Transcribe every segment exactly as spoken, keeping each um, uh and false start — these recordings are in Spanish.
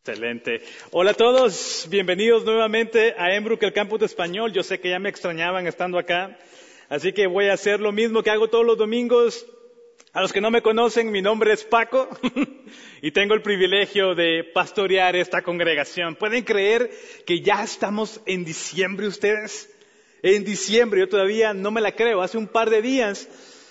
Excelente. Hola a todos, bienvenidos nuevamente a Embrook, el campus de español. Yo sé que ya me extrañaban estando acá, así que voy a hacer lo mismo que hago todos los domingos. A los que no me conocen, mi nombre es Paco y tengo el privilegio de pastorear esta congregación. ¿Pueden creer que ya estamos en diciembre ustedes? En diciembre, yo todavía no me la creo. Hace un par de días,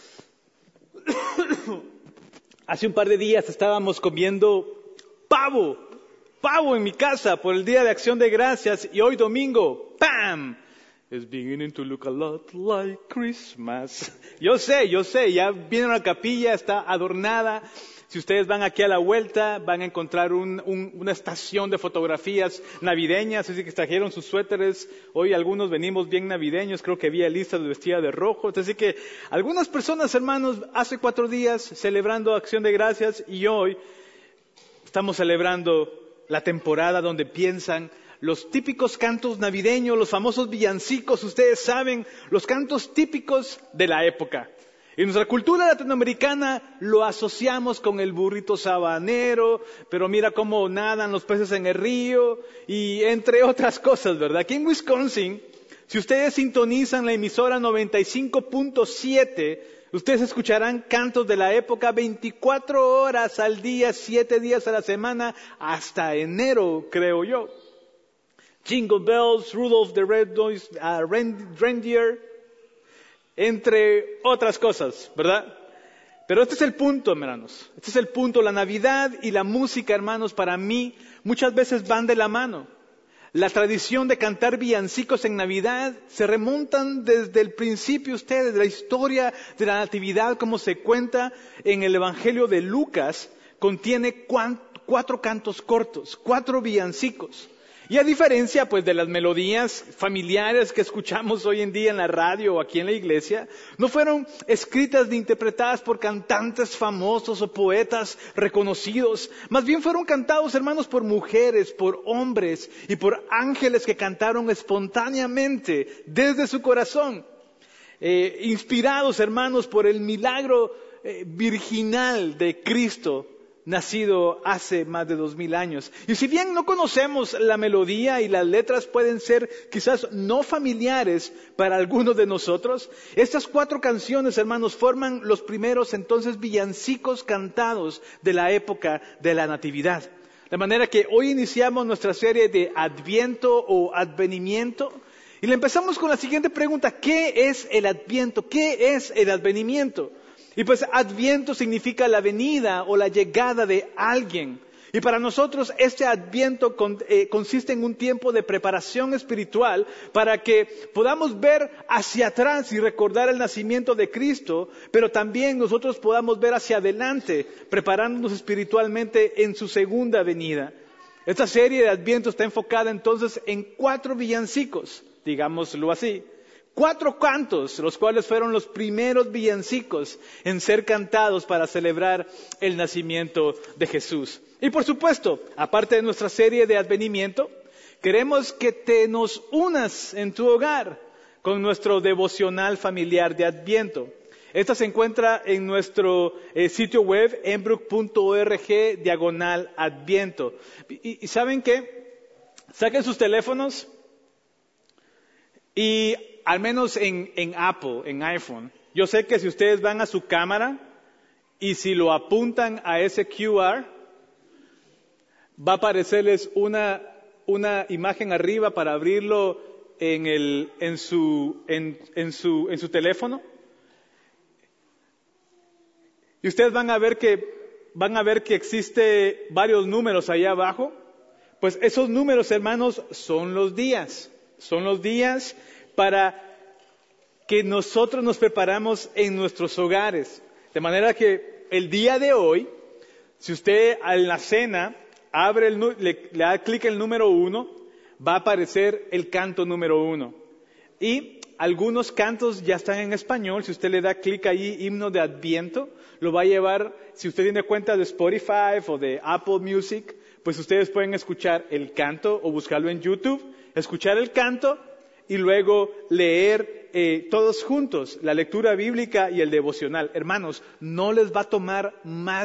hace un par de días estábamos comiendo pavo. Pavo en mi casa por el Día de Acción de Gracias y hoy domingo, ¡pam! It's beginning to look a lot like Christmas. Yo sé, yo sé, ya viene una capilla, está adornada. Si ustedes van aquí a la vuelta, van a encontrar un, un, una estación de fotografías navideñas, así que trajeron sus suéteres. Hoy algunos venimos bien navideños, creo que vi a Elisa vestida de rojo. Así que algunas personas, hermanos, hace cuatro días celebrando Acción de Gracias y hoy estamos celebrando la temporada donde piensan los típicos cantos navideños, los famosos villancicos, ustedes saben, los cantos típicos de la época. En nuestra cultura latinoamericana lo asociamos con el burrito sabanero, pero mira cómo nadan los peces en el río y entre otras cosas, ¿verdad? Aquí en Wisconsin, si ustedes sintonizan la emisora noventa y cinco punto siete, ustedes escucharán cantos de la época veinticuatro horas al día, siete días a la semana, hasta enero, creo yo. Jingle Bells, Rudolph the Red-Nosed uh, Reindeer, entre otras cosas, ¿verdad? Pero este es el punto, hermanos. Este es el punto. La Navidad y la música, hermanos, para mí, muchas veces van de la mano. La tradición de cantar villancicos en Navidad se remontan desde el principio ustedes, de la historia de la Natividad, como se cuenta en el Evangelio de Lucas, contiene cuatro cantos cortos, cuatro villancicos. Y a diferencia, pues, de las melodías familiares que escuchamos hoy en día en la radio o aquí en la iglesia, no fueron escritas ni interpretadas por cantantes famosos o poetas reconocidos. Más bien fueron cantados, hermanos, por mujeres, por hombres y por ángeles que cantaron espontáneamente desde su corazón. Eh, inspirados, hermanos, por el milagro eh, virginal de Cristo, nacido hace más de dos mil años. Y si bien no conocemos la melodía y las letras pueden ser quizás no familiares para algunos de nosotros, estas cuatro canciones, hermanos, forman los primeros entonces villancicos cantados de la época de la Natividad. De manera que hoy iniciamos nuestra serie de Adviento o Advenimiento y le empezamos con la siguiente pregunta: ¿qué es el Adviento? ¿Qué es el Advenimiento? Y pues Adviento significa la venida o la llegada de alguien. Y para nosotros este Adviento con, eh, consiste en un tiempo de preparación espiritual para que podamos ver hacia atrás y recordar el nacimiento de Cristo, pero también nosotros podamos ver hacia adelante, preparándonos espiritualmente en su segunda venida. Esta serie de Adviento está enfocada entonces en cuatro villancicos, digámoslo así. Cuatro cantos, los cuales fueron los primeros villancicos en ser cantados para celebrar el nacimiento de Jesús. Y por supuesto, aparte de nuestra serie de advenimiento, queremos que te nos unas en tu hogar con nuestro devocional familiar de Adviento. Esta se encuentra en nuestro eh, sitio web, embrook punto org, diagonal Adviento. Y, y ¿saben qué? Saquen sus teléfonos y al menos en, en Apple, en iPhone, yo sé que si ustedes van a su cámara y si lo apuntan a ese Q R, va a aparecerles una, una imagen arriba para abrirlo en, el, en, su, en, en, su, en su teléfono. Y ustedes van a ver que, van a ver que existe varios números allá abajo. Pues esos números, hermanos, son los días. Son los días para que nosotros nos preparamos en nuestros hogares. De manera que el día de hoy, si usted en la cena abre el, le, le da clic en el número uno, va a aparecer el canto número uno. Y algunos cantos ya están en español. Si usted le da clic ahí, himno de Adviento, lo va a llevar, si usted tiene cuenta de Spotify o de Apple Music, pues ustedes pueden escuchar el canto o buscarlo en YouTube, escuchar el canto y luego leer eh, todos juntos la lectura bíblica y el devocional. Hermanos, no les va a tomar más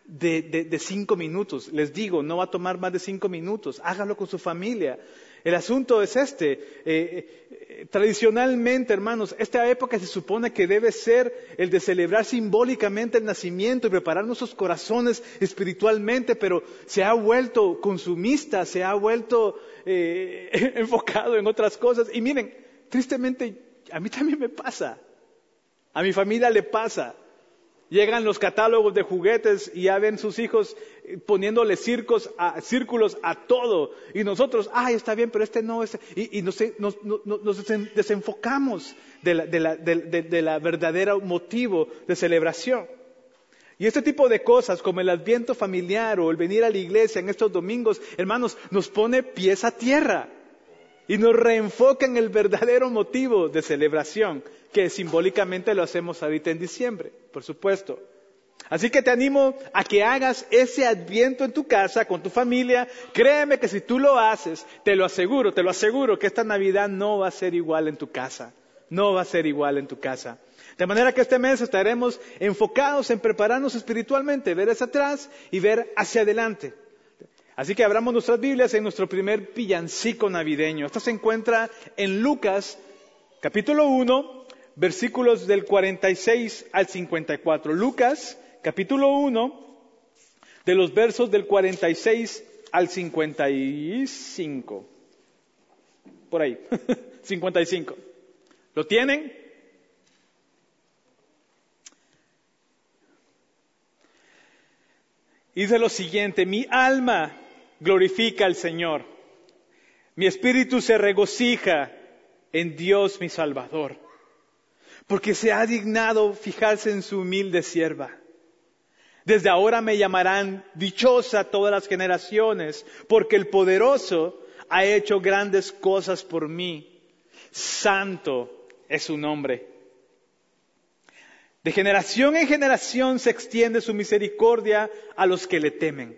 de, de, de cinco minutos. Les digo, no va a tomar más de cinco minutos. Hágalo con su familia. El asunto es este. Eh, eh, tradicionalmente, hermanos, esta época se supone que debe ser el de celebrar simbólicamente el nacimiento y preparar nuestros corazones espiritualmente, pero se ha vuelto consumista, se ha vuelto eh, enfocado en otras cosas. Y miren, tristemente, a mí también me pasa. A mi familia le pasa. Llegan los catálogos de juguetes y ya ven sus hijos poniéndole circos a, círculos a todo. Y nosotros, ay, está bien, pero este no. Este, y y nos, nos, nos, nos desenfocamos de la, de, la, de, de, de la verdadera motivo de celebración. Y este tipo de cosas, como el adviento familiar o el venir a la iglesia en estos domingos, hermanos, nos pone pies a tierra. Y nos reenfoca en el verdadero motivo de celebración, que simbólicamente lo hacemos ahorita en diciembre, por supuesto. Así que te animo a que hagas ese adviento en tu casa, con tu familia. Créeme que si tú lo haces, te lo aseguro, te lo aseguro que esta Navidad no va a ser igual en tu casa. No va a ser igual en tu casa. De manera que este mes estaremos enfocados en prepararnos espiritualmente, ver hacia atrás y ver hacia adelante. Así que abramos nuestras Biblias en nuestro primer villancico navideño. Esto se encuentra en Lucas, capítulo uno, versículos del cuarenta y seis al cincuenta y cuatro. Lucas, capítulo uno, de los versos del cuarenta y seis al cincuenta y cinco. Por ahí, cincuenta y cinco. ¿Lo tienen? Dice lo siguiente: mi alma glorifica al Señor, mi espíritu se regocija en Dios mi Salvador, porque se ha dignado fijarse en su humilde sierva. Desde ahora me llamarán dichosa todas las generaciones, porque el Poderoso ha hecho grandes cosas por mí. Santo es su nombre. De generación en generación se extiende su misericordia a los que le temen.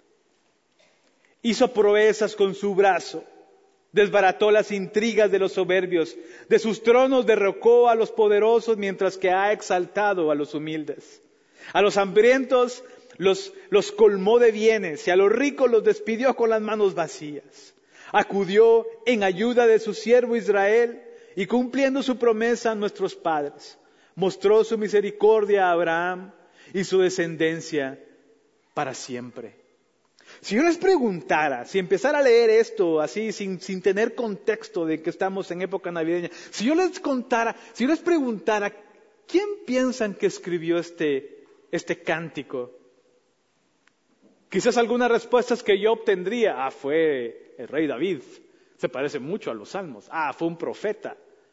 Hizo proezas con su brazo, desbarató las intrigas de los soberbios, de sus tronos derrocó a los poderosos, mientras que ha exaltado a los humildes. A los hambrientos los, los colmó de bienes y a los ricos los despidió con las manos vacías. Acudió en ayuda de su siervo Israel y cumpliendo su promesa a nuestros padres, mostró su misericordia a Abraham y su descendencia para siempre. Si yo les preguntara, si empezara a leer esto así sin, sin tener contexto de que estamos en época navideña, si yo les contara, si yo les preguntara, ¿quién piensan que escribió este, este cántico? Quizás algunas respuestas que yo obtendría, ah, fue el rey David, se parece mucho a los salmos, ah, fue un profeta.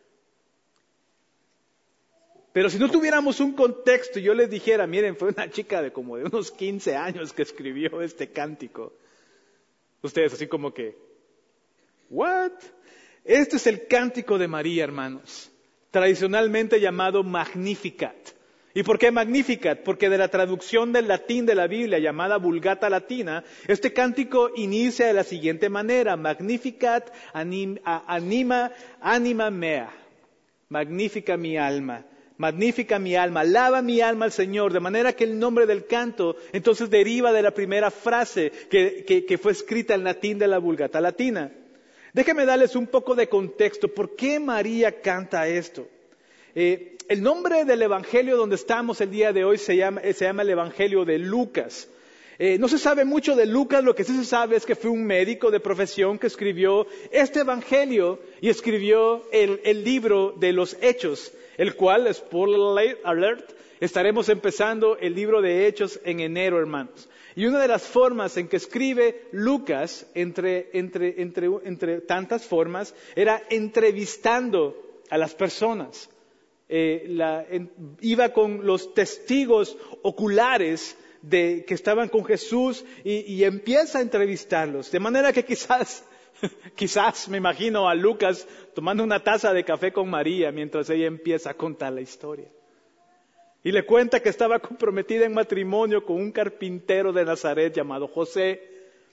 Pero si no tuviéramos un contexto y yo les dijera, miren, fue una chica de como de unos quince años que escribió este cántico. Ustedes así como que, ¿what? Este es el cántico de María, hermanos, tradicionalmente llamado Magnificat. ¿Y por qué Magnificat? Porque de la traducción del latín de la Biblia, llamada Vulgata Latina, este cántico inicia de la siguiente manera: Magnificat anim, anima, anima mea. Magnifica mi alma. Magnifica mi alma, alaba mi alma al Señor, de manera que el nombre del canto entonces deriva de la primera frase que, que, que fue escrita en latín de la Vulgata Latina. Déjenme darles un poco de contexto. ¿Por qué María canta esto? Eh, el nombre del evangelio donde estamos el día de hoy se llama, se llama el Evangelio de Lucas. Eh, no se sabe mucho de Lucas, lo que sí se sabe es que fue un médico de profesión que escribió este evangelio y escribió el, el libro de los Hechos, el cual, spoiler alert, estaremos empezando el libro de Hechos en enero, hermanos. Y una de las formas en que escribe Lucas, entre, entre, entre, entre tantas formas, era entrevistando a las personas. Eh, la, en, iba con los testigos oculares de que estaban con Jesús y, y empieza a entrevistarlos. De manera que quizás, quizás me imagino a Lucas tomando una taza de café con María mientras ella empieza a contar la historia. Y le cuenta que estaba comprometida en matrimonio con un carpintero de Nazaret llamado José.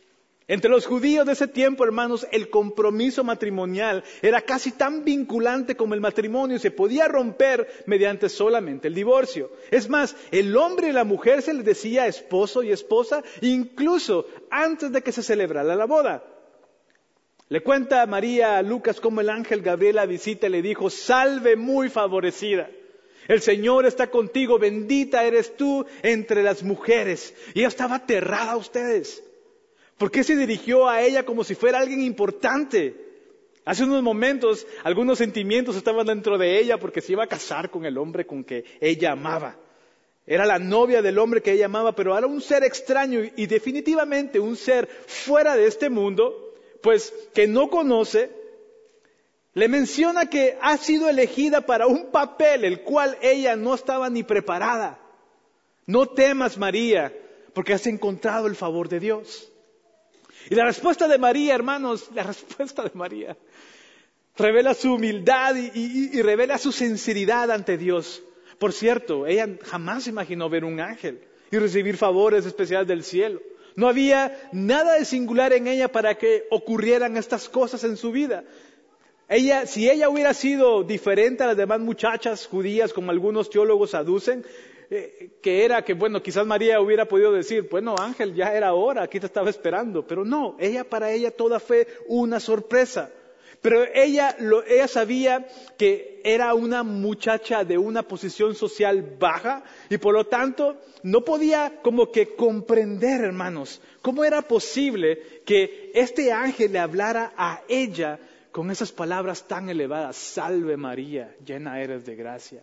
Entre los judíos de ese tiempo, hermanos, el compromiso matrimonial era casi tan vinculante como el matrimonio y se podía romper mediante solamente el divorcio. Es más, el hombre y la mujer se les decía esposo y esposa incluso antes de que se celebrara la boda. Le cuenta a María a Lucas cómo el ángel Gabriel la visita y le dijo: salve muy favorecida. El Señor está contigo, bendita eres tú entre las mujeres. Y ella estaba aterrada a ustedes. ¿Por qué se dirigió a ella como si fuera alguien importante? Hace unos momentos, algunos sentimientos estaban dentro de ella porque se iba a casar con el hombre con que ella amaba. Era la novia del hombre que ella amaba, pero era un ser extraño y definitivamente un ser fuera de este mundo, pues que no conoce. Le menciona que ha sido elegida para un papel el cual ella no estaba ni preparada. No temas, María, porque has encontrado el favor de Dios. Y la respuesta de María, hermanos, la respuesta de María revela su humildad y, y, y revela su sinceridad ante Dios. Por cierto, ella jamás imaginó ver un ángel y recibir favores especiales del cielo. No había nada de singular en ella para que ocurrieran estas cosas en su vida. Ella, si ella hubiera sido diferente a las demás muchachas judías, como algunos teólogos aducen, eh, que era que, bueno, quizás María hubiera podido decir, bueno, ángel, ya era hora, aquí te estaba esperando. Pero no, ella para ella toda fue una sorpresa. Pero ella, lo, ella sabía que era una muchacha de una posición social baja y por lo tanto no podía como que comprender, hermanos, cómo era posible que este ángel le hablara a ella con esas palabras tan elevadas: salve María, llena eres de gracia.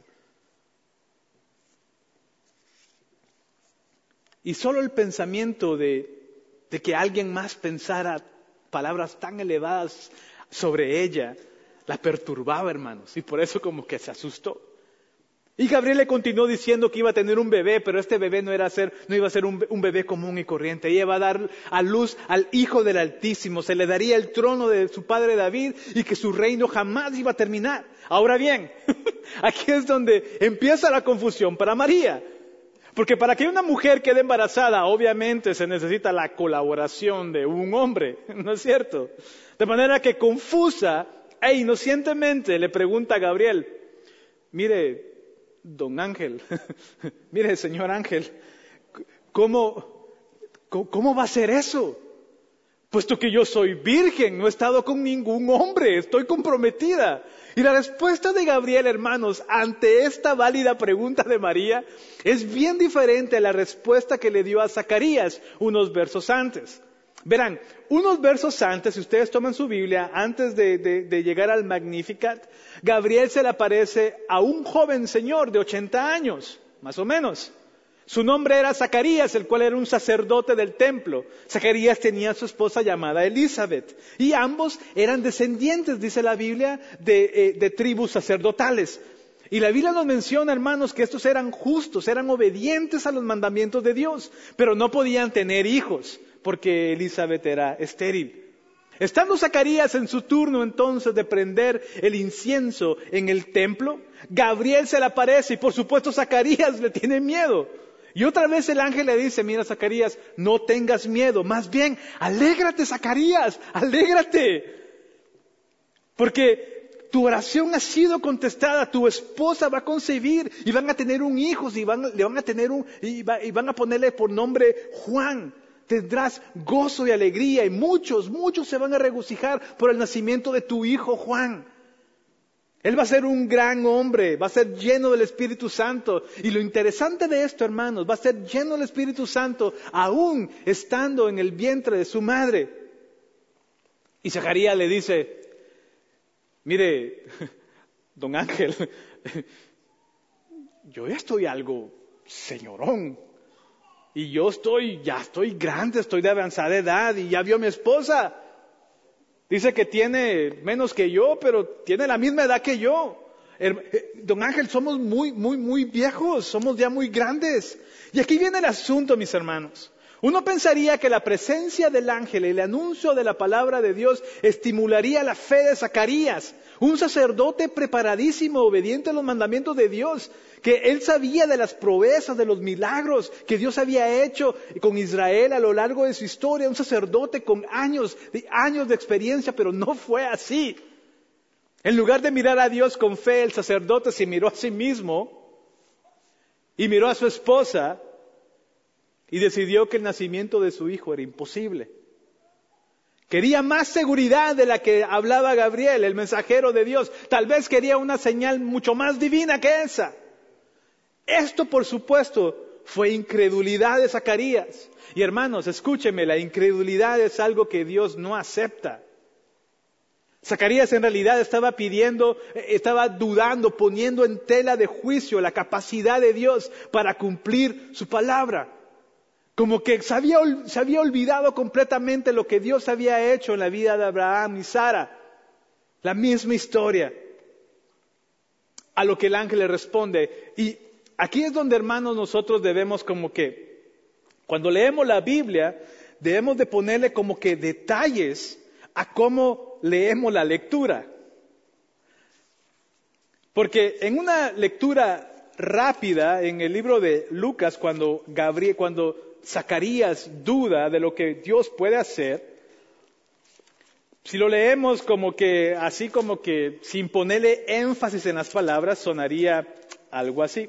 Y solo el pensamiento de, de que alguien más pensara palabras tan elevadas sobre ella la perturbaba, hermanos, y por eso como que se asustó. Y Gabriel le continuó diciendo que iba a tener un bebé, pero este bebé no, era ser, no iba a ser un, un bebé común y corriente. Ella iba a dar a luz al Hijo del Altísimo, se le daría el trono de su padre David y que su reino jamás iba a terminar. Ahora bien, aquí es donde empieza la confusión para María. Porque para que una mujer quede embarazada, obviamente se necesita la colaboración de un hombre, ¿no es cierto? De manera que confusa e inocentemente le pregunta a Gabriel: mire, don Ángel, mire, señor Ángel, ¿cómo, cómo, cómo va a ser eso? Puesto que yo soy virgen, no he estado con ningún hombre, estoy comprometida. Y la respuesta de Gabriel, hermanos, ante esta válida pregunta de María, es bien diferente a la respuesta que le dio a Zacarías unos versos antes. Verán, unos versos antes, si ustedes toman su Biblia, antes de, de, de llegar al Magnificat, Gabriel se le aparece a un joven señor de ochenta años, más o menos. Su nombre era Zacarías, el cual era un sacerdote del templo. Zacarías tenía a su esposa llamada Elizabeth. Y ambos eran descendientes, dice la Biblia, de, eh, de tribus sacerdotales. Y la Biblia nos menciona, hermanos, que estos eran justos, eran obedientes a los mandamientos de Dios, pero no podían tener hijos, porque Elizabeth era estéril. Estando Zacarías en su turno entonces de prender el incienso en el templo, Gabriel se le aparece y por supuesto Zacarías le tiene miedo. Y otra vez el ángel le dice: mira, Zacarías, no tengas miedo, más bien, alégrate, Zacarías, alégrate. Porque tu oración ha sido contestada, tu esposa va a concebir y van a tener un hijo y van, le van a tener un, y, va, y van a ponerle por nombre Juan. Tendrás gozo y alegría y muchos, muchos se van a regocijar por el nacimiento de tu hijo Juan. Él va a ser un gran hombre, va a ser lleno del Espíritu Santo. Y lo interesante de esto, hermanos, va a ser lleno del Espíritu Santo aún estando en el vientre de su madre. Y Zacarías le dice: mire, don Ángel, yo ya estoy algo señorón. Y yo estoy, ya estoy grande, estoy de avanzada edad y ya vio a mi esposa. Dice que tiene menos que yo, pero tiene la misma edad que yo. Don Ángel, somos muy, muy, muy viejos, somos ya muy grandes. Y aquí viene el asunto, mis hermanos. Uno pensaría que la presencia del ángel y el anuncio de la palabra de Dios estimularía la fe de Zacarías, un sacerdote preparadísimo, obediente a los mandamientos de Dios, que él sabía de las proezas, de los milagros que Dios había hecho con Israel a lo largo de su historia, un sacerdote con años, de años de experiencia, pero no fue así. En lugar de mirar a Dios con fe, el sacerdote se miró a sí mismo y miró a su esposa y decidió que el nacimiento de su hijo era imposible. Quería más seguridad de la que hablaba Gabriel, el mensajero de Dios. Tal vez quería una señal mucho más divina que esa. Esto, por supuesto, fue incredulidad de Zacarías. Y hermanos, escúcheme, la incredulidad es algo que Dios no acepta. Zacarías en realidad estaba pidiendo, estaba dudando, poniendo en tela de juicio la capacidad de Dios para cumplir su palabra. Como que se había, se había olvidado completamente lo que Dios había hecho en la vida de Abraham y Sara. La misma historia. A lo que el ángel le responde. Y aquí es donde, hermanos, nosotros debemos como que, cuando leemos la Biblia, debemos de ponerle como que detalles a cómo leemos la lectura. Porque en una lectura rápida en el libro de Lucas, cuando Gabriel, cuando Zacarías duda de lo que Dios puede hacer, si lo leemos como que, así como que sin ponerle énfasis en las palabras, sonaría algo así.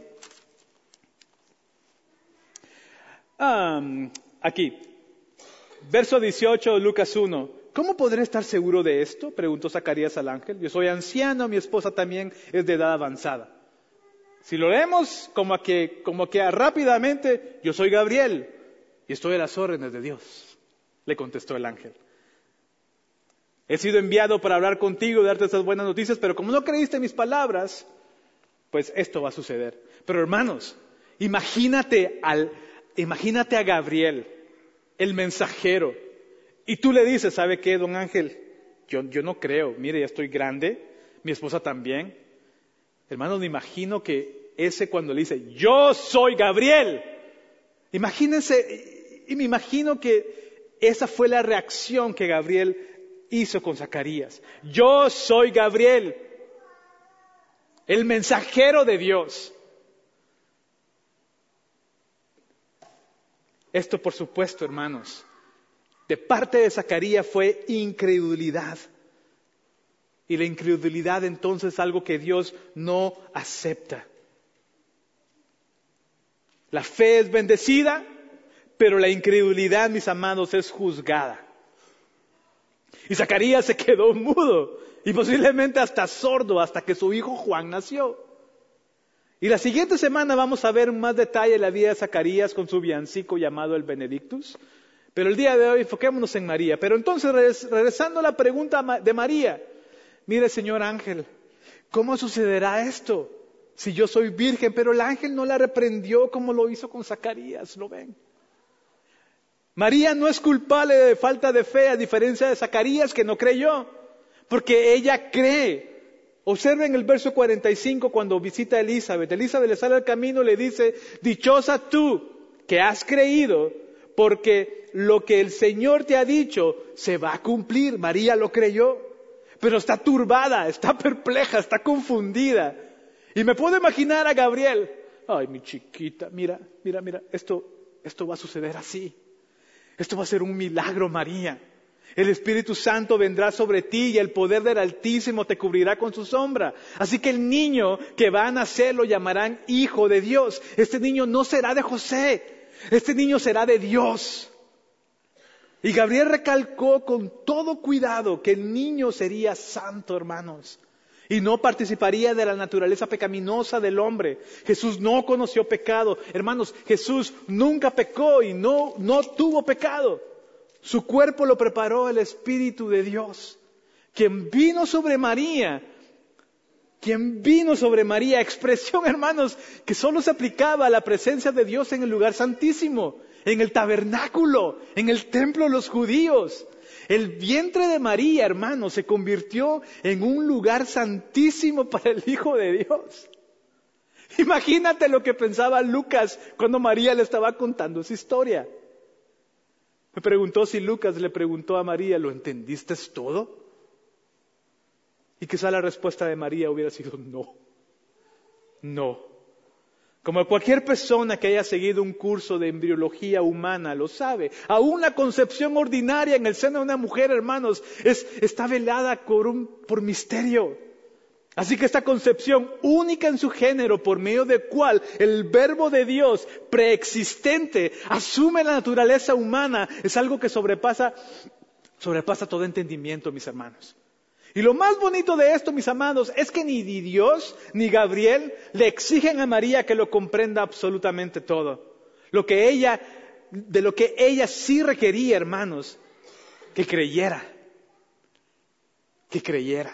Um, aquí, verso dieciocho, Lucas uno. ¿Cómo podré estar seguro de esto?, preguntó Zacarías al ángel. Yo soy anciano, mi esposa también es de edad avanzada. Si lo leemos como que, como que rápidamente, yo soy Gabriel y estoy a las órdenes de Dios, le contestó el ángel. He sido enviado para hablar contigo y darte estas buenas noticias, pero como no creíste en mis palabras, pues esto va a suceder. Pero hermanos, imagínate al, imagínate a Gabriel, el mensajero, y tú le dices, ¿sabe qué, don Ángel? Yo, yo no creo, mire, ya estoy grande, mi esposa también. Hermanos, me imagino que ese cuando le dice, yo soy Gabriel. Imagínense, y me imagino que esa fue la reacción que Gabriel hizo con Zacarías. Yo soy Gabriel, el mensajero de Dios. Esto, por supuesto, hermanos, de parte de Zacarías fue incredulidad. Y la incredulidad entonces es algo que Dios no acepta. La fe es bendecida, pero la incredulidad, mis amados, es juzgada. Y Zacarías se quedó mudo y posiblemente hasta sordo hasta que su hijo Juan nació. Y la siguiente semana vamos a ver más detalle en la vida de Zacarías con su villancico llamado el Benedictus. Pero el día de hoy enfoquémonos en María. Pero entonces, regresando a la pregunta de María, mire, señor ángel, ¿cómo sucederá esto si yo soy virgen? Pero el ángel no la reprendió como lo hizo con Zacarías, ¿lo ven? María no es culpable de falta de fe, a diferencia de Zacarías que no creyó, porque ella cree. Observen el verso cuarenta y cinco cuando visita a Elizabeth. Elizabeth le sale al camino y le dice, dichosa tú que has creído, porque lo que el Señor te ha dicho se va a cumplir. María lo creyó, pero está turbada, está perpleja, está confundida. Y me puedo imaginar a Gabriel, ay, mi chiquita, mira, mira, mira, esto, esto va a suceder así. Esto va a ser un milagro, María. El Espíritu Santo vendrá sobre ti y el poder del Altísimo te cubrirá con su sombra. Así que el niño que va a nacer lo llamarán Hijo de Dios. Este niño no será de José, este niño será de Dios. Y Gabriel recalcó con todo cuidado que el niño sería santo, hermanos, y no participaría de la naturaleza pecaminosa del hombre. Jesús no conoció pecado. Hermanos, Jesús nunca pecó y no, no tuvo pecado. Su cuerpo lo preparó el Espíritu de Dios, quien vino sobre María, quien vino sobre María, expresión, hermanos, que solo se aplicaba a la presencia de Dios en el lugar santísimo, en el tabernáculo, en el templo de los judíos. El vientre de María, hermanos, se convirtió en un lugar santísimo para el Hijo de Dios. Imagínate lo que pensaba Lucas cuando María le estaba contando su historia. Me preguntó si Lucas le preguntó a María, ¿lo entendiste todo? Y quizá la respuesta de María hubiera sido no, no. Como cualquier persona que haya seguido un curso de embriología humana lo sabe, aún la concepción ordinaria en el seno de una mujer, hermanos, es, está velada por, un, por misterio. Así que esta concepción única en su género, por medio de cual el verbo de Dios preexistente asume la naturaleza humana, es algo que sobrepasa, sobrepasa todo entendimiento, mis hermanos. Y lo más bonito de esto, mis amados, es que ni Dios ni Gabriel le exigen a María que lo comprenda absolutamente todo. Lo que ella, de lo que ella sí requería, hermanos, que creyera, que creyera.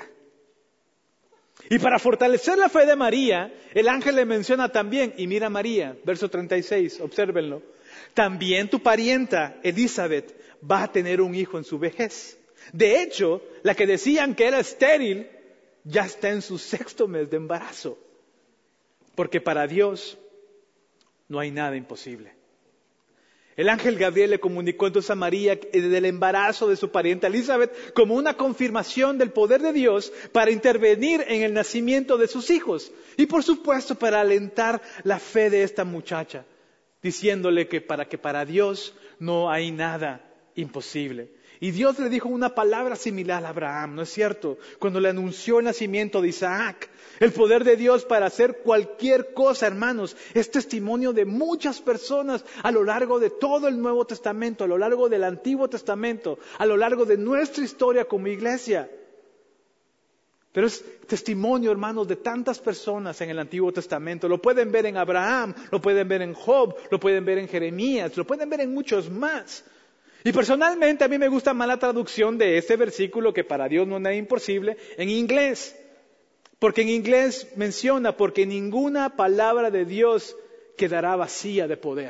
Y para fortalecer la fe de María, el ángel le menciona también, y mira María, verso treinta y seis, obsérvenlo, también tu parienta Elizabeth va a tener un hijo en su vejez. De hecho, la que decían que era estéril, ya está en su sexto mes de embarazo. Porque para Dios no hay nada imposible. El ángel Gabriel le comunicó entonces a María del embarazo de su pariente Elizabeth como una confirmación del poder de Dios para intervenir en el nacimiento de sus hijos. Y por supuesto para alentar la fe de esta muchacha, diciéndole que para que para Dios no hay nada imposible. Y Dios le dijo una palabra similar a Abraham, ¿no es cierto? Cuando le anunció el nacimiento de Isaac. El poder de Dios para hacer cualquier cosa, hermanos, es testimonio de muchas personas a lo largo de todo el Nuevo Testamento, a lo largo del Antiguo Testamento, a lo largo de nuestra historia como iglesia. Pero es testimonio, hermanos, de tantas personas en el Antiguo Testamento. Lo pueden ver en Abraham, lo pueden ver en Job, lo pueden ver en Jeremías, lo pueden ver en muchos más. Y personalmente a mí me gusta más la traducción de este versículo, que para Dios no es nada imposible, en inglés. Porque en inglés menciona, porque ninguna palabra de Dios quedará vacía de poder.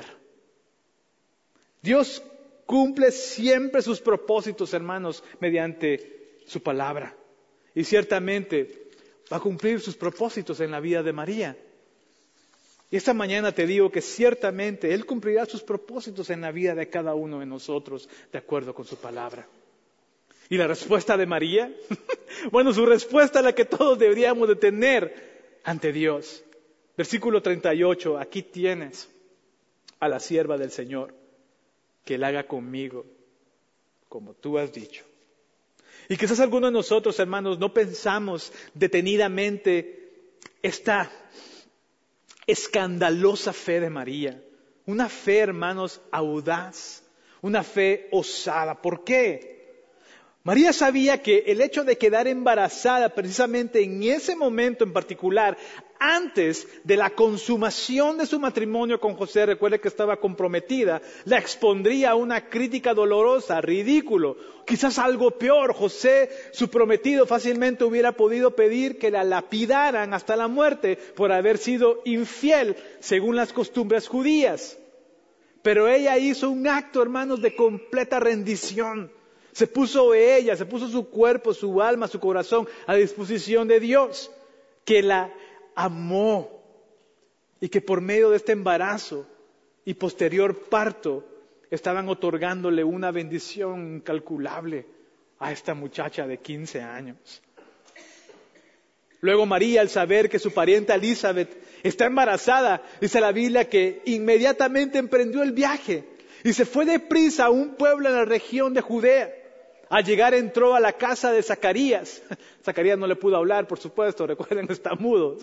Dios cumple siempre sus propósitos, hermanos, mediante su palabra. Y ciertamente va a cumplir sus propósitos en la vida de María. Y esta mañana te digo que ciertamente Él cumplirá sus propósitos en la vida de cada uno de nosotros, de acuerdo con su palabra. ¿Y la respuesta de María? Bueno, su respuesta es la que todos deberíamos de tener ante Dios. Versículo treinta y ocho, aquí tienes a la sierva del Señor, que Él haga conmigo como tú has dicho. Y quizás algunos de nosotros, hermanos, no pensamos detenidamente esta escandalosa fe de María. Una fe, hermanos, audaz. Una fe osada. ¿Por qué? María sabía que el hecho de quedar embarazada precisamente en ese momento en particular, antes de la consumación de su matrimonio con José, recuerde que estaba comprometida, la expondría a una crítica dolorosa, ridículo, quizás algo peor. José, su prometido, fácilmente hubiera podido pedir que la lapidaran hasta la muerte por haber sido infiel, según las costumbres judías. Pero ella hizo un acto, hermanos, de completa rendición. Se puso ella, se puso su cuerpo, su alma, su corazón a disposición de Dios, que la amó y que por medio de este embarazo y posterior parto estaban otorgándole una bendición incalculable a esta muchacha de quince años. Luego María, al saber que su parienta Elizabeth está embarazada, dice la Biblia que inmediatamente emprendió el viaje y se fue deprisa a un pueblo en la región de Judea. Al llegar entró a la casa de Zacarías. Zacarías no le pudo hablar, por supuesto, recuerden, está mudo.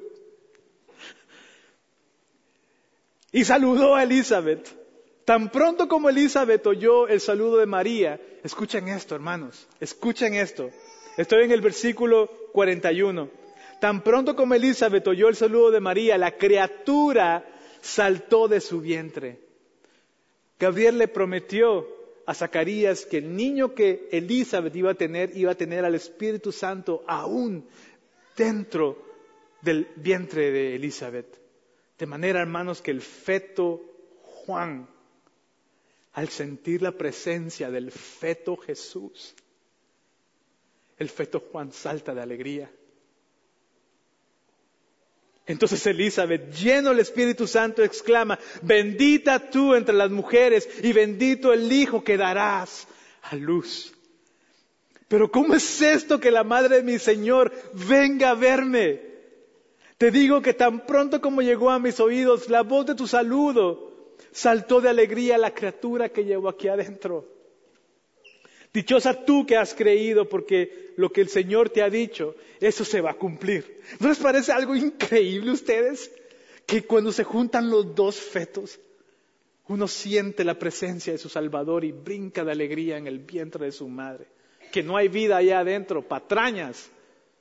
Y saludó a Elizabeth. Tan pronto como Elizabeth oyó el saludo de María, escuchen esto, hermanos, escuchen esto. Estoy en el versículo cuarenta y uno. Tan pronto como Elizabeth oyó el saludo de María, la criatura saltó de su vientre. Gabriel le prometió a Zacarías que el niño que Elizabeth iba a tener, iba a tener al Espíritu Santo aún dentro del vientre de Elizabeth. De manera, hermanos, que el feto Juan, al sentir la presencia del feto Jesús, el feto Juan salta de alegría. Entonces Elizabeth, lleno del Espíritu Santo, exclama: bendita tú entre las mujeres y bendito el hijo que darás a luz. Pero ¿cómo es esto que la madre de mi Señor venga a verme? Te digo que tan pronto como llegó a mis oídos la voz de tu saludo, saltó de alegría la criatura que llevo aquí adentro. Dichosa tú que has creído, porque lo que el Señor te ha dicho, eso se va a cumplir. ¿No les parece algo increíble a ustedes? Que cuando se juntan los dos fetos, uno siente la presencia de su Salvador y brinca de alegría en el vientre de su madre. Que no hay vida allá adentro, patrañas.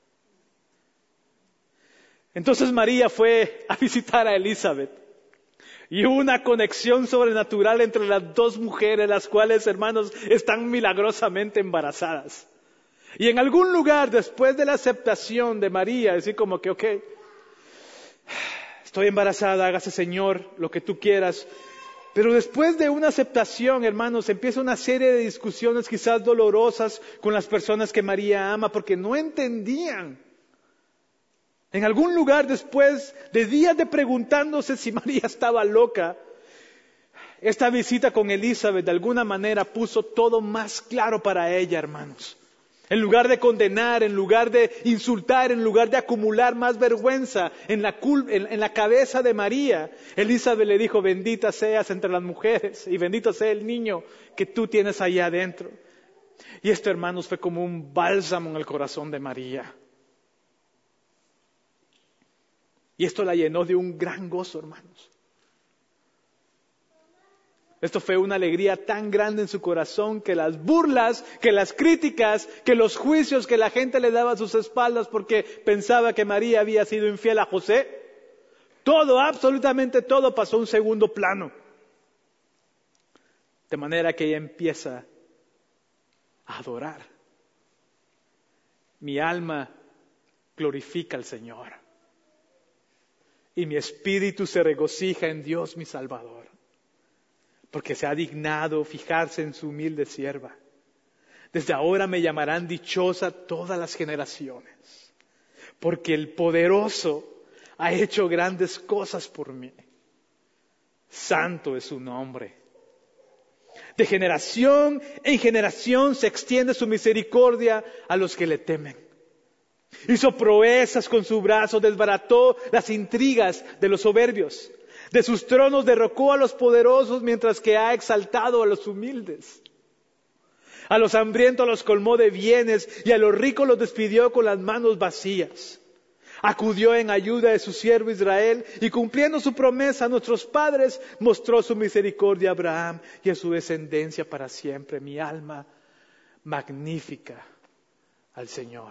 Entonces María fue a visitar a Elizabeth. Y hubo una conexión sobrenatural entre las dos mujeres, las cuales, hermanos, están milagrosamente embarazadas. Y en algún lugar, después de la aceptación de María, decir como que, ok, estoy embarazada, hágase Señor lo que tú quieras. Pero después de una aceptación, hermanos, empieza una serie de discusiones quizás dolorosas con las personas que María ama, porque no entendían. En algún lugar, después de días de preguntándose si María estaba loca, esta visita con Elizabeth de alguna manera puso todo más claro para ella, hermanos. En lugar de condenar, en lugar de insultar, en lugar de acumular más vergüenza en la, cul- en, en la cabeza de María, Elizabeth le dijo: bendita seas entre las mujeres y bendito sea el niño que tú tienes allá adentro. Y esto, hermanos, fue como un bálsamo en el corazón de María. Y esto la llenó de un gran gozo, hermanos. Esto fue una alegría tan grande en su corazón que las burlas, que las críticas, que los juicios que la gente le daba a sus espaldas porque pensaba que María había sido infiel a José, todo, absolutamente todo pasó a un segundo plano. De manera que ella empieza a adorar. Mi alma glorifica al Señor. Y mi espíritu se regocija en Dios mi Salvador, porque se ha dignado fijarse en su humilde sierva. Desde ahora me llamarán dichosa todas las generaciones, porque el poderoso ha hecho grandes cosas por mí. Santo es su nombre. De generación en generación se extiende su misericordia a los que le temen. Hizo proezas con su brazo, desbarató las intrigas de los soberbios. De sus tronos derrocó a los poderosos, mientras que ha exaltado a los humildes. A los hambrientos los colmó de bienes y a los ricos los despidió con las manos vacías. Acudió en ayuda de su siervo Israel y, cumpliendo su promesa a nuestros padres, mostró su misericordia a Abraham y a su descendencia para siempre. Mi alma magnifica al Señor.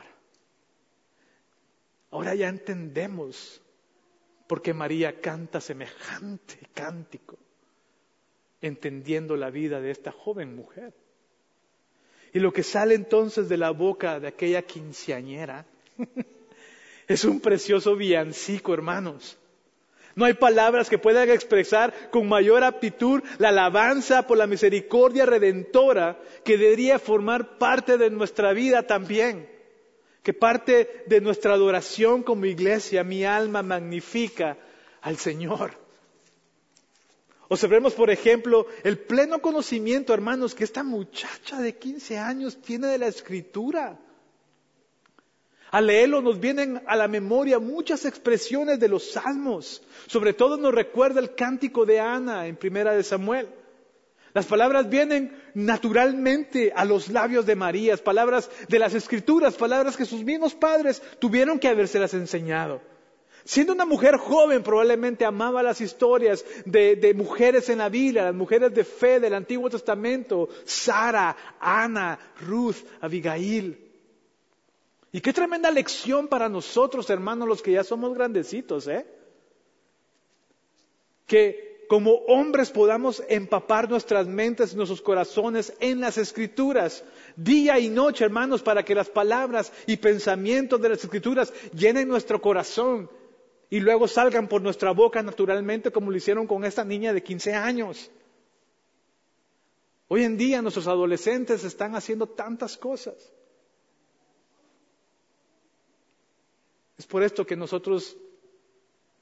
Ahora ya entendemos por qué María canta semejante cántico, entendiendo la vida de esta joven mujer. Y lo que sale entonces de la boca de aquella quinceañera es un precioso villancico, hermanos. No hay palabras que puedan expresar con mayor aptitud la alabanza por la misericordia redentora que debería formar parte de nuestra vida también. Que parte de nuestra adoración como iglesia, mi alma magnifica al Señor. Observemos, por ejemplo, el pleno conocimiento, hermanos, que esta muchacha de quince años tiene de la Escritura. Al leerlo nos vienen a la memoria muchas expresiones de los salmos. Sobre todo nos recuerda el cántico de Ana en Primera de Samuel. Las palabras vienen naturalmente a los labios de María, palabras de las Escrituras, palabras que sus mismos padres tuvieron que habérselas enseñado. Siendo una mujer joven, probablemente amaba las historias de, de mujeres en la Biblia, las mujeres de fe del Antiguo Testamento, Sara, Ana, Ruth, Abigail. Y qué tremenda lección para nosotros, hermanos, los que ya somos grandecitos, ¿eh? Que como hombres podamos empapar nuestras mentes, nuestros corazones en las Escrituras, día y noche, hermanos, para que las palabras y pensamientos de las Escrituras llenen nuestro corazón y luego salgan por nuestra boca naturalmente, como lo hicieron con esta niña de quince años. Hoy en día nuestros adolescentes están haciendo tantas cosas. Es por esto que nosotros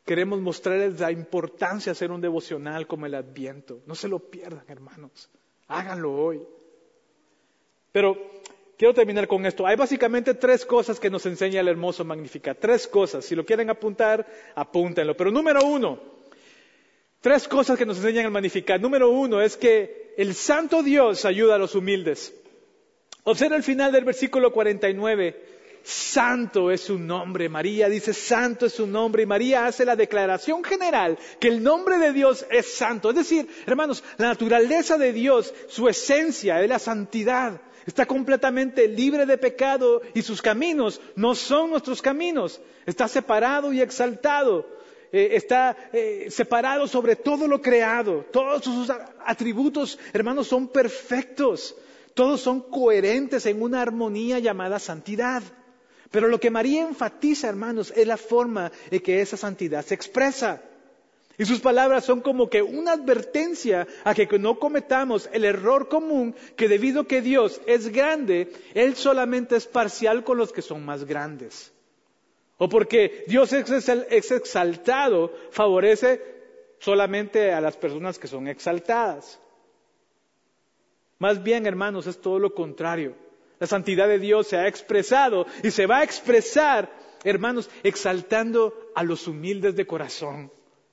queremos mostrarles la importancia de hacer un devocional como el Adviento. No se lo pierdan, hermanos. Háganlo hoy. Pero quiero terminar con esto. Hay básicamente tres cosas que nos enseña el hermoso Magnificat. Tres cosas. Si lo quieren apuntar, apúntenlo. Pero número uno, tres cosas que nos enseñan el Magnificat. Número uno es que el Santo Dios ayuda a los humildes. Observa el final del versículo cuarenta y nueve. Santo es su nombre. María dice, santo es su nombre. Y María hace la declaración general que el nombre de Dios es santo. Es decir, hermanos, la naturaleza de Dios, su esencia es la santidad. Está completamente libre de pecado y sus caminos no son nuestros caminos. Está separado y exaltado. Eh, está eh, separado sobre todo lo creado. Todos sus atributos, hermanos, son perfectos. Todos son coherentes en una armonía llamada santidad. Pero lo que María enfatiza, hermanos, es la forma en que esa santidad se expresa. Y sus palabras son como que una advertencia a que no cometamos el error común que debido a que Dios es grande, Él solamente es parcial con los que son más grandes. O porque Dios es exaltado, favorece solamente a las personas que son exaltadas. Más bien, hermanos, es todo lo contrario. La santidad de Dios se ha expresado y se va a expresar, hermanos, exaltando a los humildes de corazón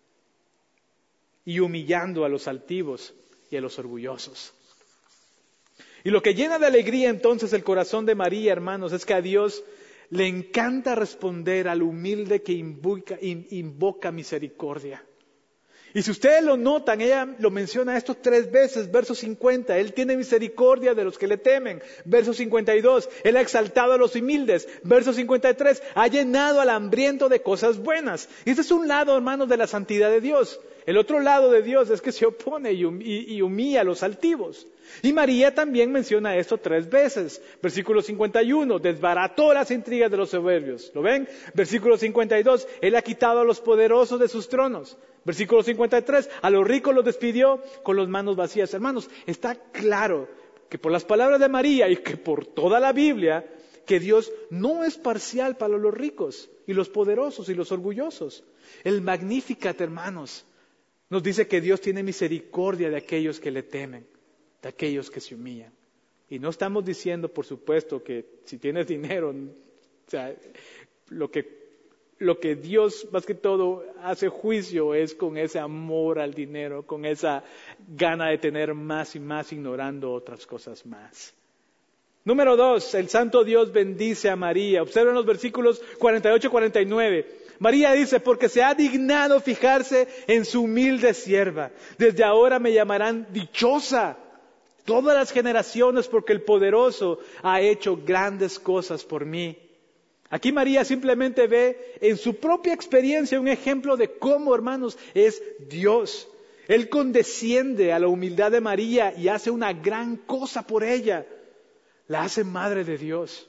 y humillando a los altivos y a los orgullosos. Y lo que llena de alegría entonces el corazón de María, hermanos, es que a Dios le encanta responder al humilde que invoca, invoca misericordia. Y si ustedes lo notan, ella lo menciona esto tres veces, verso cincuenta, Él tiene misericordia de los que le temen. Verso cincuenta y dos, Él ha exaltado a los humildes. Verso cincuenta y tres, ha llenado al hambriento de cosas buenas. Y este es un lado, hermanos, de la santidad de Dios. El otro lado de Dios es que se opone y, hum- y, y humilla a los altivos. Y María también menciona esto tres veces. Versículo cincuenta y uno, desbarató las intrigas de los soberbios. ¿Lo ven? Versículo cincuenta y dos, Él ha quitado a los poderosos de sus tronos. Versículo cincuenta y tres, a los ricos los despidió con las manos vacías. Hermanos, está claro que por las palabras de María y que por toda la Biblia, que Dios no es parcial para los ricos y los poderosos y los orgullosos. El Magnificat, hermanos, nos dice que Dios tiene misericordia de aquellos que le temen, de aquellos que se humillan. Y no estamos diciendo, por supuesto, que si tienes dinero, o sea, lo que Lo que Dios, más que todo, hace juicio es con ese amor al dinero, con esa gana de tener más y más, ignorando otras cosas más. Número dos, el Santo Dios bendice a María. Observen los versículos cuarenta y ocho y cuarenta y nueve. María dice, porque se ha dignado fijarse en su humilde sierva. Desde ahora me llamarán dichosa todas las generaciones, porque el poderoso ha hecho grandes cosas por mí. Aquí María simplemente ve en su propia experiencia un ejemplo de cómo, hermanos, es Dios. Él condesciende a la humildad de María y hace una gran cosa por ella. La hace madre de Dios.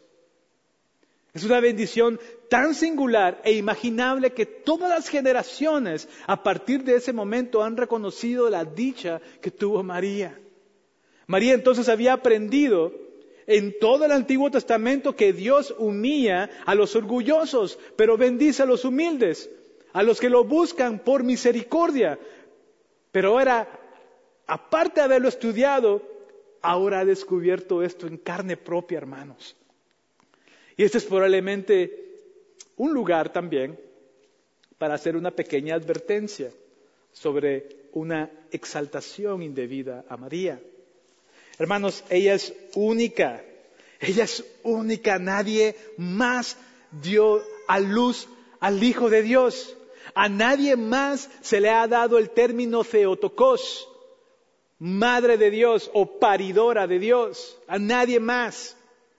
Es una bendición tan singular e imaginable que todas las generaciones a partir de ese momento han reconocido la dicha que tuvo María. María entonces había aprendido en todo el Antiguo Testamento que Dios humilla a los orgullosos, pero bendice a los humildes, a los que lo buscan por misericordia. Pero ahora, aparte de haberlo estudiado, ahora ha descubierto esto en carne propia, hermanos. Y este es probablemente un lugar también para hacer una pequeña advertencia sobre una exaltación indebida a María. Hermanos, ella es única, ella es única, nadie más dio a luz al Hijo de Dios. A nadie más se le ha dado el término Theotokos, madre de Dios o paridora de Dios, a nadie más.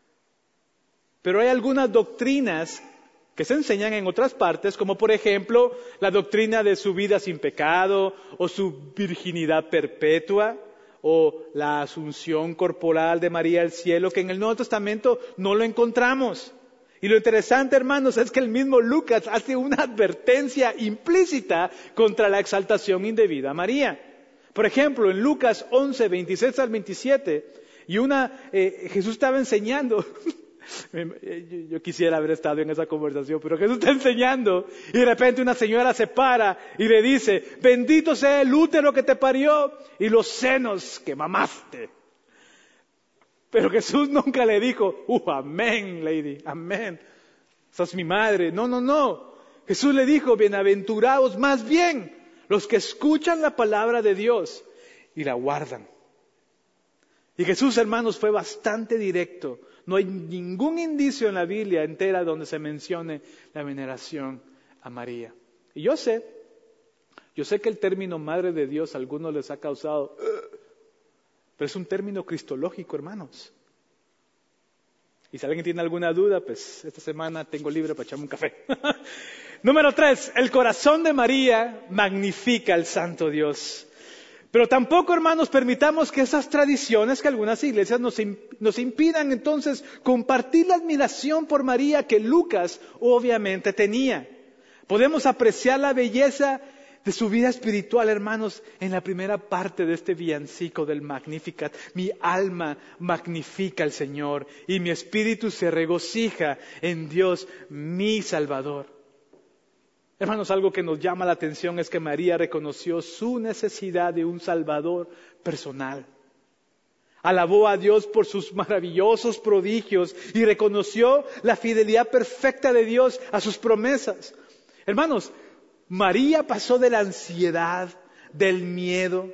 Pero hay algunas doctrinas que se enseñan en otras partes, como por ejemplo la doctrina de su vida sin pecado o su virginidad perpetua, o la asunción corporal de María al cielo, que en el Nuevo Testamento no lo encontramos. Y lo interesante, hermanos, es que el mismo Lucas hace una advertencia implícita contra la exaltación indebida a María. Por ejemplo, en Lucas once, veintiséis al veintisiete, y una, eh, Jesús estaba enseñando Yo quisiera haber estado en esa conversación, pero Jesús está enseñando y de repente una señora se para y le dice, bendito sea el útero que te parió y los senos que mamaste. Pero Jesús nunca le dijo, uh, amén, lady, amén, sos mi madre. No, no, no. Jesús le dijo, bienaventurados más bien los que escuchan la palabra de Dios y la guardan. Y Jesús, hermanos, fue bastante directo. No hay ningún indicio en la Biblia entera donde se mencione la veneración a María. Y yo sé, yo sé que el término Madre de Dios a algunos les ha causado, pero es un término cristológico, hermanos. Y si alguien tiene alguna duda, pues esta semana tengo libre para echarme un café. Número tres, el corazón de María magnifica al Santo Dios. Pero tampoco, hermanos, permitamos que esas tradiciones que algunas iglesias nos, nos impidan entonces compartir la admiración por María que Lucas obviamente tenía. Podemos apreciar la belleza de su vida espiritual, hermanos, en la primera parte de este villancico del Magnificat. Mi alma magnifica al Señor y mi espíritu se regocija en Dios, mi Salvador. Hermanos, algo que nos llama la atención es que María reconoció su necesidad de un Salvador personal. Alabó a Dios por sus maravillosos prodigios y reconoció la fidelidad perfecta de Dios a sus promesas. Hermanos, María pasó de la ansiedad, del miedo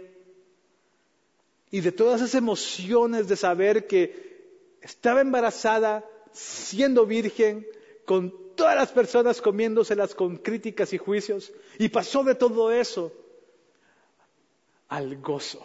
y de todas esas emociones de saber que estaba embarazada, siendo virgen, con todas las personas comiéndoselas con críticas y juicios, y pasó de todo eso al gozo.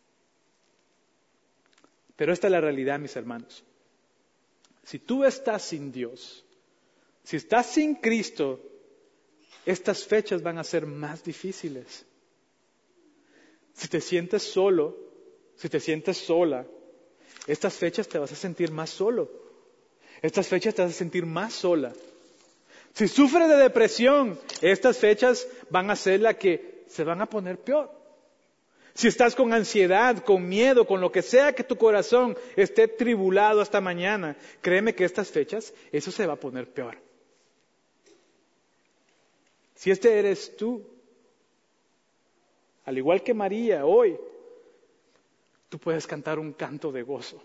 Pero esta es la realidad, mis hermanos. Si tú estás sin Dios, si estás sin Cristo, estas fechas van a ser más difíciles. Si te sientes solo, si te sientes sola, estas fechas te vas a sentir más solo. Estas fechas te vas a sentir más sola. Si sufres de depresión, estas fechas van a ser las que se van a poner peor. Si estás con ansiedad, con miedo, con lo que sea que tu corazón esté tribulado hasta mañana, créeme que estas fechas, eso se va a poner peor. Si este eres tú, al igual que María hoy, tú puedes cantar un canto de gozo.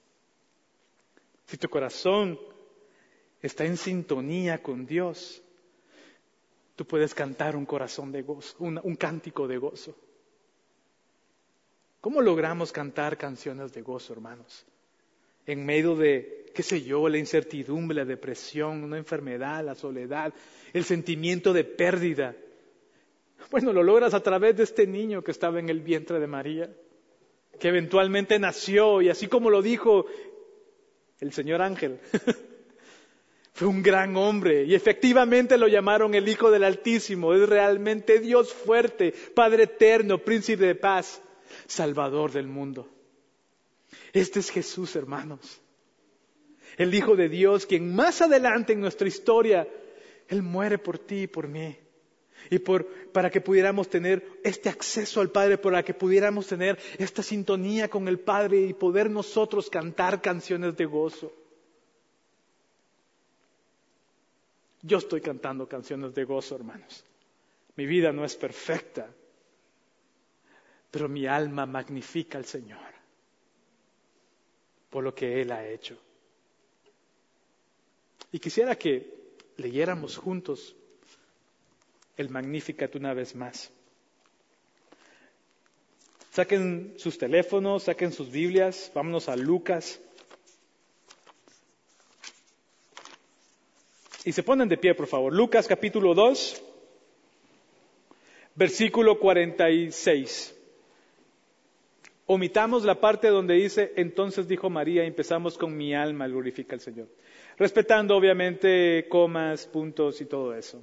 Si tu corazón está en sintonía con Dios, tú puedes cantar un corazón de gozo, un, un cántico de gozo. ¿Cómo logramos cantar canciones de gozo, hermanos? En medio de, qué sé yo, la incertidumbre, la depresión, una enfermedad, la soledad, el sentimiento de pérdida. Bueno, lo logras a través de este niño que estaba en el vientre de María, que eventualmente nació y así como lo dijo el señor ángel, fue un gran hombre y efectivamente lo llamaron el Hijo del Altísimo. Es realmente Dios fuerte, Padre eterno, Príncipe de paz, Salvador del mundo. Este es Jesús, hermanos. El Hijo de Dios, quien más adelante en nuestra historia, Él muere por ti y por mí. Y por, para que pudiéramos tener este acceso al Padre, para que pudiéramos tener esta sintonía con el Padre y poder nosotros cantar canciones de gozo. Yo estoy cantando canciones de gozo, hermanos. Mi vida no es perfecta, pero mi alma magnifica al Señor por lo que Él ha hecho. Y quisiera que leyéramos juntos el Magnificat una vez más. Saquen sus teléfonos, saquen sus Biblias, vámonos a Lucas. Y se ponen de pie, por favor. Lucas capítulo dos, versículo cuarenta y seis. Omitamos la parte donde dice, entonces dijo María, y empezamos con mi alma glorifica al Señor. Respetando obviamente comas, puntos y todo eso.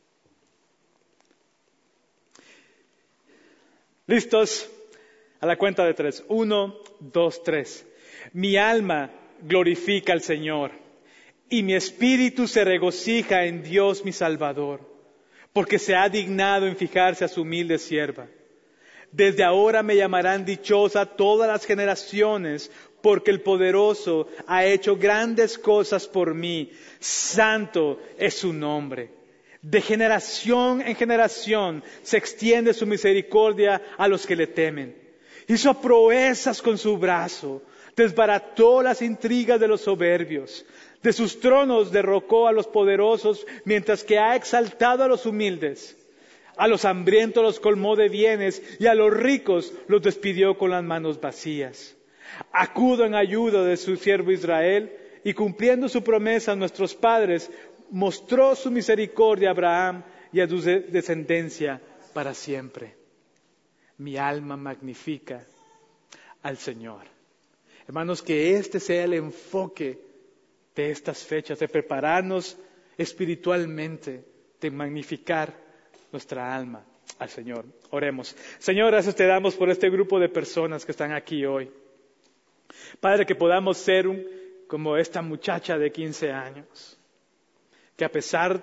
¿Listos? A la cuenta de tres. Uno, dos, tres. Mi alma glorifica al Señor y mi espíritu se regocija en Dios mi Salvador, porque se ha dignado en fijarse a su humilde sierva. Desde ahora me llamarán dichosa todas las generaciones, porque el poderoso ha hecho grandes cosas por mí. Santo es su nombre. De generación en generación se extiende su misericordia a los que le temen. Hizo proezas con su brazo, desbarató las intrigas de los soberbios. De sus tronos derrocó a los poderosos, mientras que ha exaltado a los humildes. A los hambrientos los colmó de bienes y a los ricos los despidió con las manos vacías. Acudo en ayuda de su siervo Israel y cumpliendo su promesa a nuestros padres, mostró su misericordia a Abraham y a su descendencia para siempre. Mi alma magnifica al Señor. Hermanos, que este sea el enfoque de estas fechas, de prepararnos espiritualmente, de magnificar nuestra alma al Señor. Oremos. Señor, gracias te damos por este grupo de personas que están aquí hoy. Padre, que podamos ser un, como esta muchacha de quince años, que a pesar,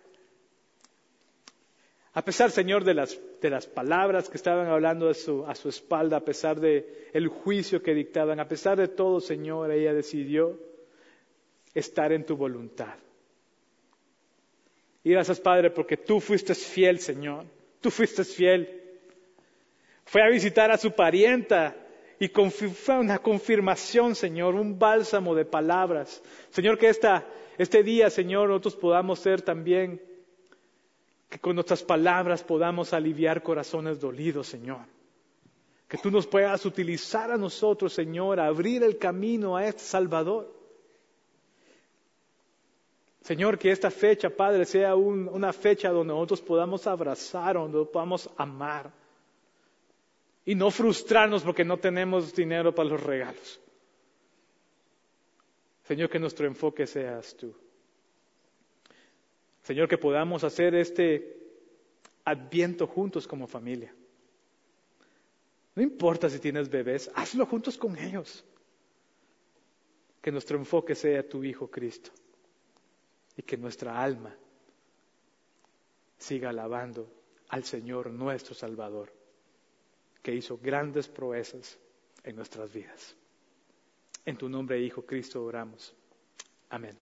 a pesar, Señor, de las, de las palabras que estaban hablando a su, a su espalda, a pesar de el juicio que dictaban, a pesar de todo, Señor, ella decidió estar en tu voluntad. Y gracias, Padre, porque tú fuiste fiel, Señor. Tú fuiste fiel. Fue a visitar a su parienta y fue una confirmación, Señor, un bálsamo de palabras. Señor, que esta, este día, Señor, nosotros podamos ser también, que con nuestras palabras podamos aliviar corazones dolidos, Señor. Que tú nos puedas utilizar a nosotros, Señor, a abrir el camino a este Salvador. Señor, que esta fecha, Padre, sea un, una fecha donde nosotros podamos abrazar, donde podamos amar. Y no frustrarnos porque no tenemos dinero para los regalos. Señor, que nuestro enfoque seas tú. Señor, que podamos hacer este Adviento juntos como familia. No importa si tienes bebés, hazlo juntos con ellos. Que nuestro enfoque sea tu Hijo Cristo. Y que nuestra alma siga alabando al Señor nuestro Salvador, que hizo grandes proezas en nuestras vidas. En tu nombre, Hijo Cristo, oramos. Amén.